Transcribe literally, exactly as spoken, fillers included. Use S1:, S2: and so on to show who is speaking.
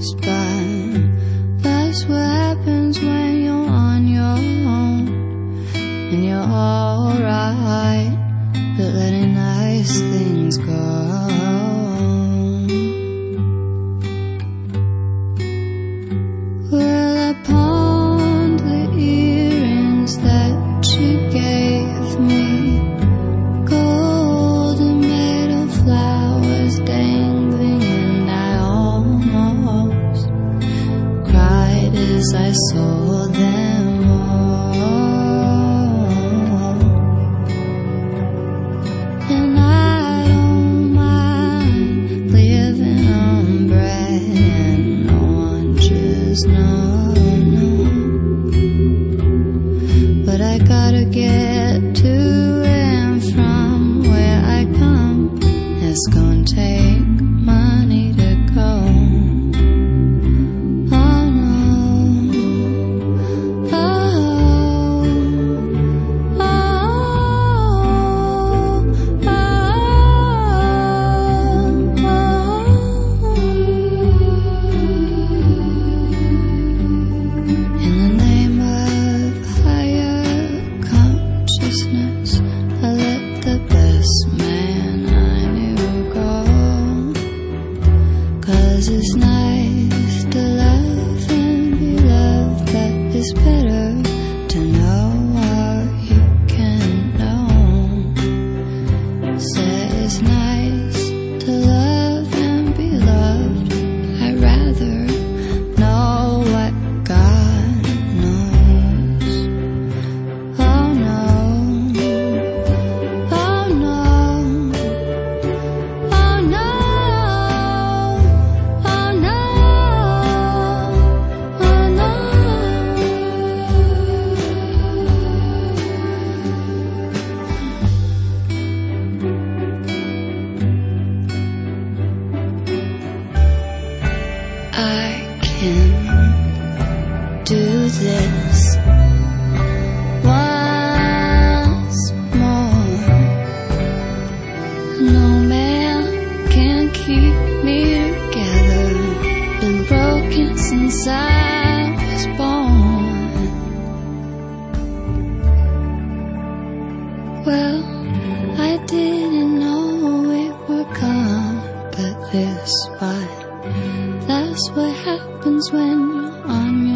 S1: spot. That's what happens when you're on your own, and you're alright, but letting nice things go. Well, I pawned the earrings that you gave me, gold and made of flowers dangling, and I almost cried as I sold them all. And I don't mind living on bread and oranges, no, no. But I gotta get to and from where I come. It's gonna take money to go. Oh no. Oh, oh, oh, oh. In the name of higher consciousness, I let the best man I knew go. 'Cause it's nice to love and be loved, but it's better to know what you can know. Said it's nice to love and be loved, I'd rather know what God knows. Oh no. Oh no. Oh no. Oh no. Oh no. I can do this once more. No man can keep me together. Been broken since I was born. Well, I didn't know it would come, but this spot. That's what happens when you're on your